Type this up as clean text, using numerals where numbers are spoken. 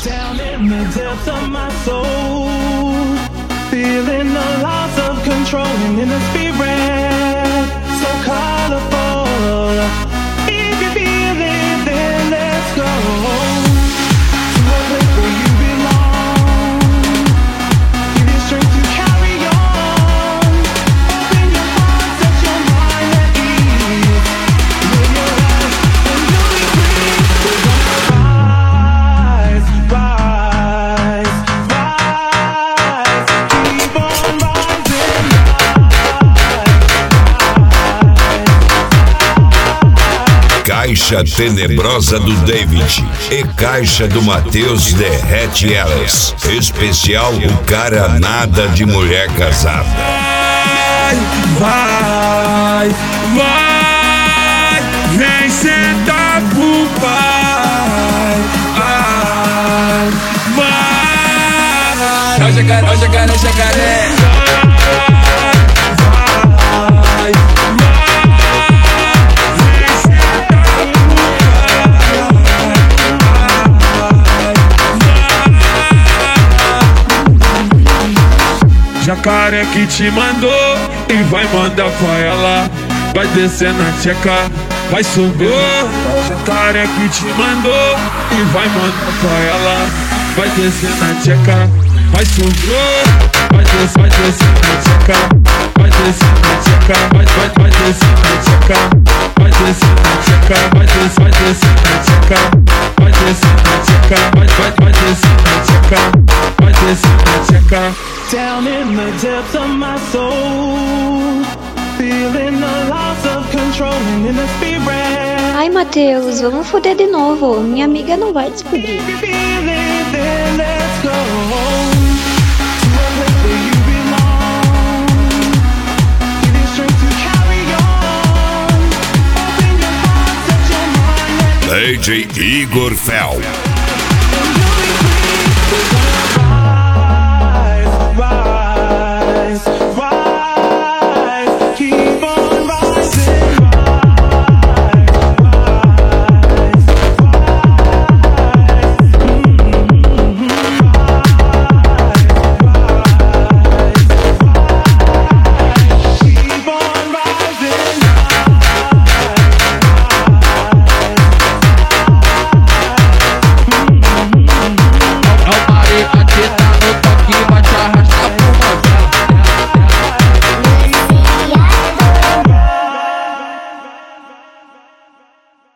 Down in the depths of my soul, feeling the loss of control and in the spirit so colorful. If you feel it, then let's go to a place where you belong. Give you strength to carry on. Open your heart, set your mind at ease. Live your life and you'll be free. We're gonna rise, rise, rise. Keep on rising, Caixa Tenebrosa do David e Caixa do Matheus derrete elas. Especial O Cara Nada de Mulher Casada. Vai, vai, vem sentar pro pai. Vai, ó jacaré, jacaré. Jacaré que te mandou e vai mandar pra ela. Vai descer na tcheca, vai subir. Jacaré que te mandou e vai mandar pra ela. Vai descer na tcheca, vai subir. Vai descer na tcheca, vai descer na tcheca, vai descer na tcheca, vai descer na tcheca, vai descer na tcheca, vai descer na tcheca, vai descer na tcheca, vai descer na tcheca. down in the depths of my soul, feeling the loss of control and in the spirit. Ai, Matheus, vamos foder de novo. Minha amiga não vai descobrir. If you feel it, then let's go to a place where you belong. Give you strength to carry on. Open your heart, set your mind at DJ Igor Fel. ease. And you'll be free.